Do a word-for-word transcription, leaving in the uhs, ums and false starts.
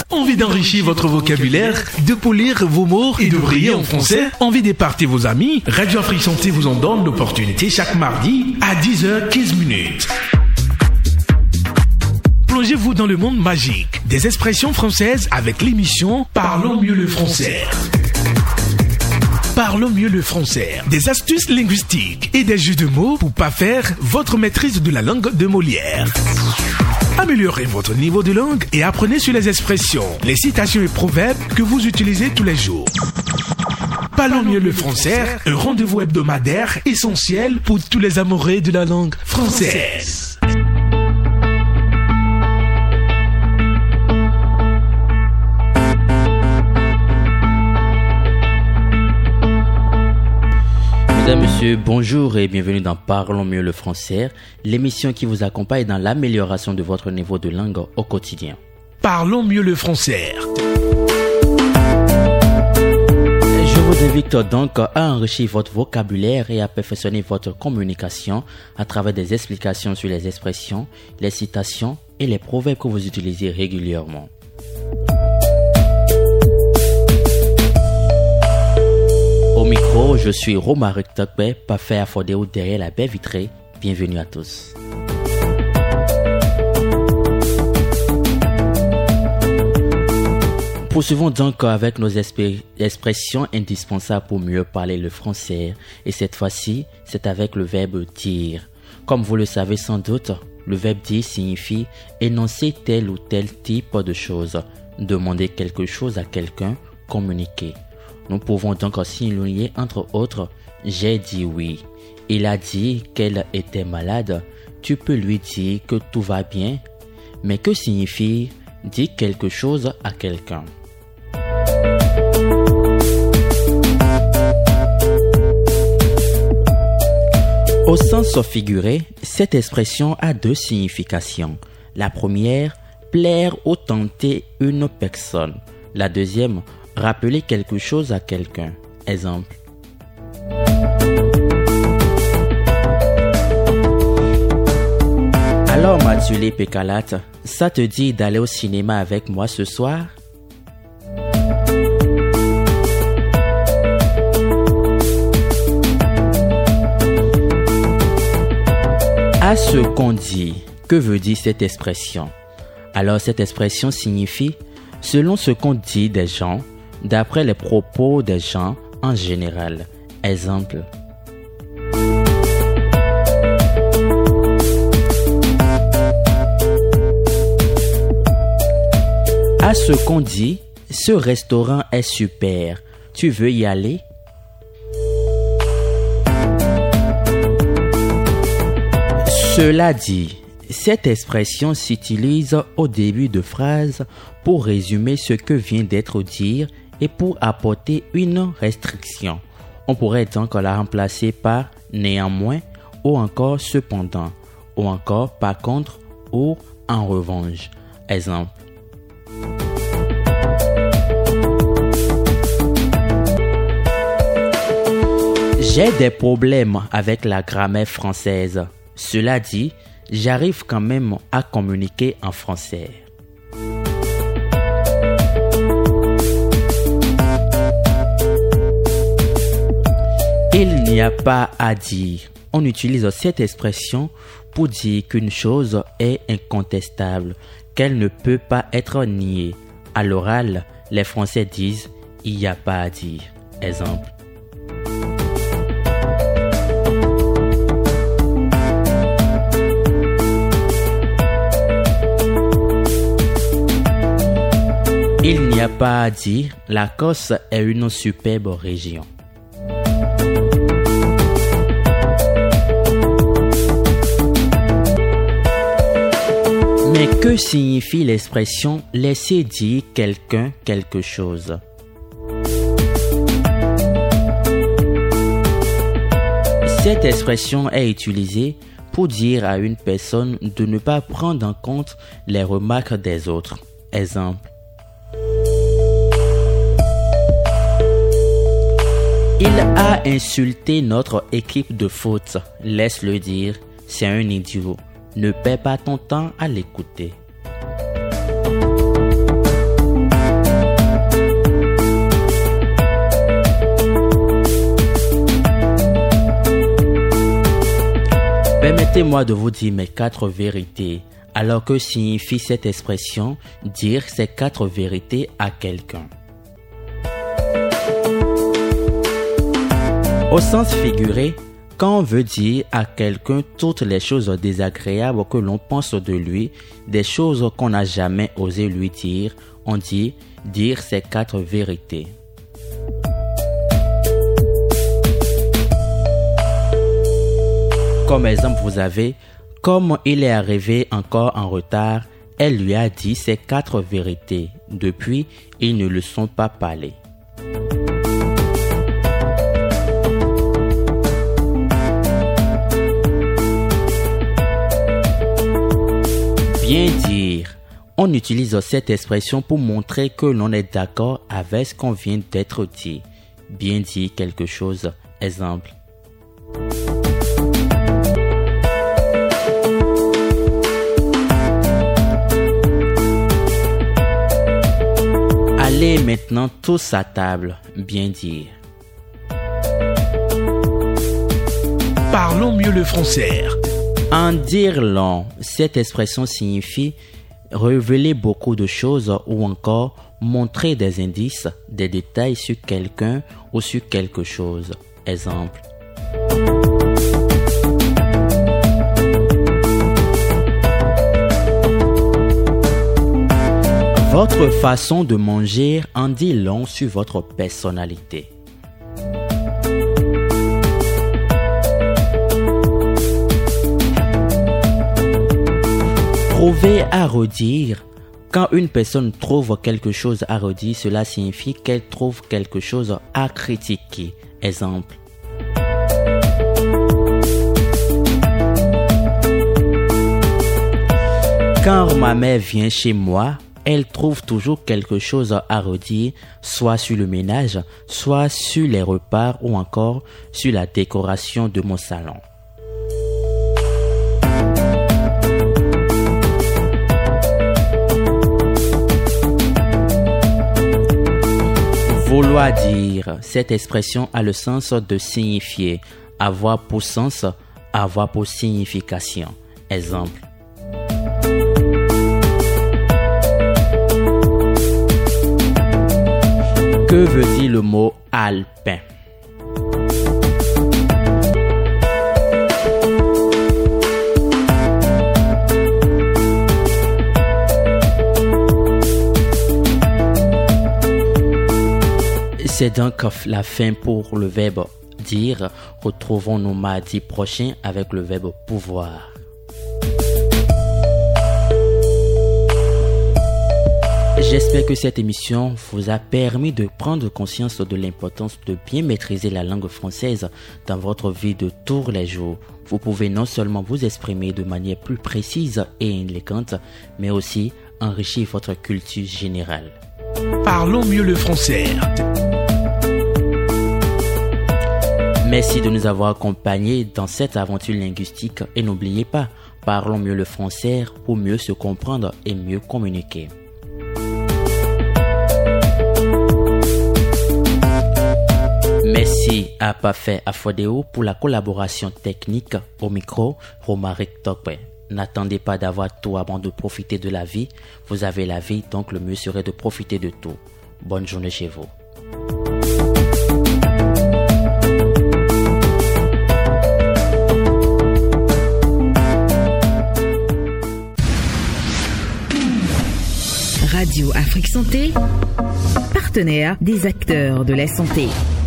Envie d'enrichir votre vocabulaire, de polir vos mots et de briller en français? Envie d'éparter vos amis? Radio Afrique Santé vous en donne l'opportunité chaque mardi à dix heures quinze minutes. Plongez-vous dans le monde magique des expressions françaises avec l'émission Parlons mieux le français. Parlons mieux le français. Des astuces linguistiques et des jeux de mots pour parfaire votre maîtrise de la langue de Molière. Améliorez votre niveau de langue et apprenez sur les expressions, les citations et proverbes que vous utilisez tous les jours. Parlons mieux le français, un rendez-vous hebdomadaire essentiel pour tous les amoureux de la langue française. Mesdames, Messieurs, bonjour et bienvenue dans Parlons mieux le français, l'émission qui vous accompagne dans l'amélioration de votre niveau de langue au quotidien. Parlons mieux le français. Je vous invite donc à enrichir votre vocabulaire et à perfectionner votre communication à travers des explications sur les expressions, les citations et les proverbes que vous utilisez régulièrement. Au micro, je suis Romaric Tokbe, parfait à Fodéo derrière la baie vitrée. Bienvenue à tous. Poursuivons donc avec nos espé- expressions indispensables pour mieux parler le français. Et cette fois-ci, c'est avec le verbe dire. Comme vous le savez sans doute, le verbe dire signifie énoncer tel ou tel type de chose, demander quelque chose à quelqu'un, communiquer. Nous pouvons donc signaler entre autres « j'ai dit oui ». Il a dit qu'elle était malade. Tu peux lui dire que tout va bien. Mais que signifie dire quelque chose à quelqu'un? Au sens figuré, cette expression a deux significations. La première, plaire ou tenter une personne. La deuxième, rappeler quelque chose à quelqu'un. Exemple. Alors Mathulé Pécalat, ça te dit d'aller au cinéma avec moi ce soir? À ce qu'on dit, que veut dire cette expression? Alors cette expression signifie selon ce qu'on dit des gens, d'après les propos des gens en général. Exemple. À ce qu'on dit, ce restaurant est super. Tu veux y aller? Cela dit, cette expression s'utilise au début de phrases pour résumer ce que vient d'être dit et pour apporter une restriction. On pourrait donc la remplacer par néanmoins ou encore cependant ou encore par contre ou en revanche. Exemple. J'ai des problèmes avec la grammaire française. Cela dit, j'arrive quand même à communiquer en français. Il n'y a pas à dire. On utilise cette expression pour dire qu'une chose est incontestable, qu'elle ne peut pas être niée. À l'oral, les Français disent « il n'y a pas à dire ». Exemple. Il n'y a pas à dire, la Corse est une superbe région. Mais que signifie l'expression « laisser dire quelqu'un quelque chose » ? Cette expression est utilisée pour dire à une personne de ne pas prendre en compte les remarques des autres. Exemple. Il a insulté notre équipe de foot. Laisse-le dire, c'est un idiot. Ne perds pas ton temps à l'écouter. Permettez-moi de vous dire mes quatre vérités. Alors que signifie cette expression dire ces quatre vérités à quelqu'un? Au sens figuré, quand on veut dire à quelqu'un toutes les choses désagréables que l'on pense de lui, des choses qu'on n'a jamais osé lui dire, on dit dire ces quatre vérités. Comme exemple, vous avez « Comme il est arrivé encore en retard, elle lui a dit ces quatre vérités. Depuis, ils ne le sont pas parlé. » Bien dire. On utilise cette expression pour montrer que l'on est d'accord avec ce qu'on vient d'être dit. Bien dire quelque chose. Exemple. Allez maintenant tous à table. Bien dire. Parlons mieux le français. En dire long, cette expression signifie révéler beaucoup de choses ou encore montrer des indices, des détails sur quelqu'un ou sur quelque chose. Exemple. Votre façon de manger en dit long sur votre personnalité. Trouver à redire. Quand une personne trouve quelque chose à redire, cela signifie qu'elle trouve quelque chose à critiquer. Exemple. Quand ma mère vient chez moi, elle trouve toujours quelque chose à redire, soit sur le ménage, soit sur les repas ou encore sur la décoration de mon salon. Vouloir dire, cette expression a le sens de signifier, avoir pour sens, avoir pour signification. Exemple. Que veut dire le mot alpin? C'est donc la fin pour le verbe dire. Retrouvons-nous mardi prochain avec le verbe pouvoir. J'espère que cette émission vous a permis de prendre conscience de l'importance de bien maîtriser la langue française dans votre vie de tous les jours. Vous pouvez non seulement vous exprimer de manière plus précise et élégante, mais aussi enrichir votre culture générale. Parlons mieux le français. Merci de nous avoir accompagnés dans cette aventure linguistique et n'oubliez pas, parlons mieux le français pour mieux se comprendre et mieux communiquer. Merci à Parfait Afodéo pour la collaboration technique au micro, Romaric Tokwe. N'attendez pas d'avoir tout avant de profiter de la vie. Vous avez la vie, donc le mieux serait de profiter de tout. Bonne journée chez vous. Radio Afrique Santé, partenaire des acteurs de la santé.